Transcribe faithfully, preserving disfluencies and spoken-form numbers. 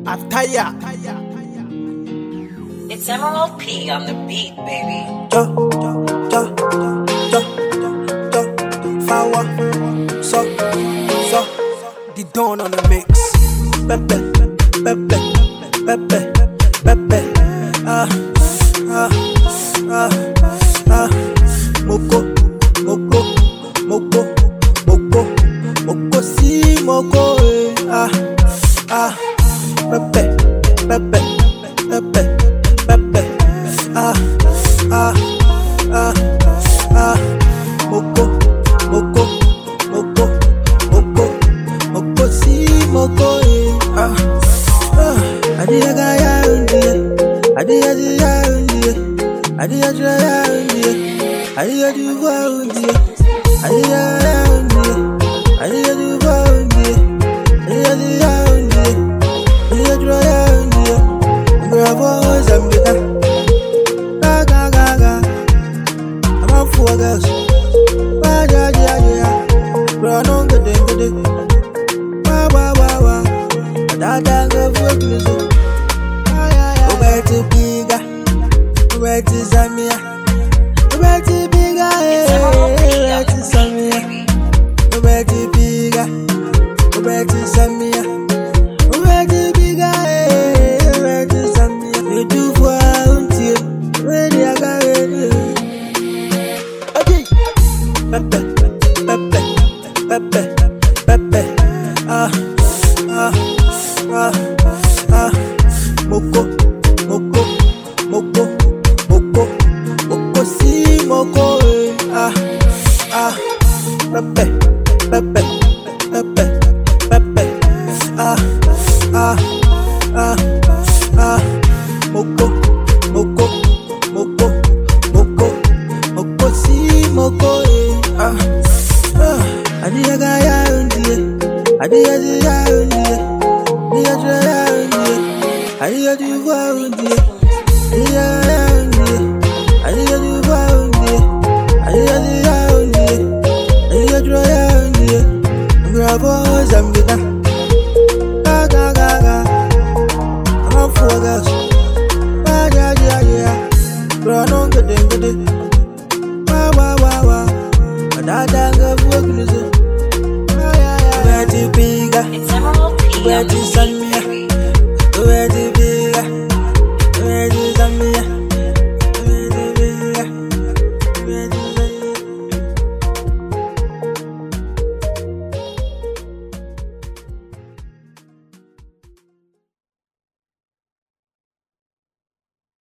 Ataya. It's Emerald P on the beat, baby. Jo, jo, jo, jo, jo, jo, Fawa, so, so, the dawn on the mix. Pepe, pepe, pepe, pepe, ah, ah, ah, ah, moko, moko, moko, moko, moko, si moko, eh, ah, ah, pepe, pepe, pepe, pepe, ah, ah, ah, ah, moko, moko, moko, moko, moko, si moko, eh, ah, ah, adiya gaya undiye, adiya diya undiye, adiya diya undiye, adiya diya undiye, adiya undiye, adiya diya undiye, adiya diya undiye, adiya diya undiye, bravo Zambia, ga ga ga ga, I'm out for girls, ba ja ja ja, bro no good good, ba ba ba ba, da da go for music. Where to bigger, where to Zambia, where to bigger, where to Zambia, where to bigger, where to Zambia, where to bigger, where to Zambia. You do for until where they are going. Okay, Pepe, Pepe, Pepe, Pepe, ah, ah, ah, ah, moko. Moko, moko, moko, moko, si moko, eh, ah, ah, pepe, pepe, pepe, pepe, ah, ah, ah, ah, moko, moko, moko, moko, moko, si moko, eh, ah, ah, adiya gaya undiye, adiya diya undiye, adiya diya undiye, adiya diya undiye. Adiya undiye, adiya diya undiye, adiya diya undiye, adiya diya undiye, bravo Zambia, ga ga ga ga, I'm out for girls, ba ja ja ja, bro no good good, ba ba ba ba, da da go for music, where to bigger, It's Emerald P where on to the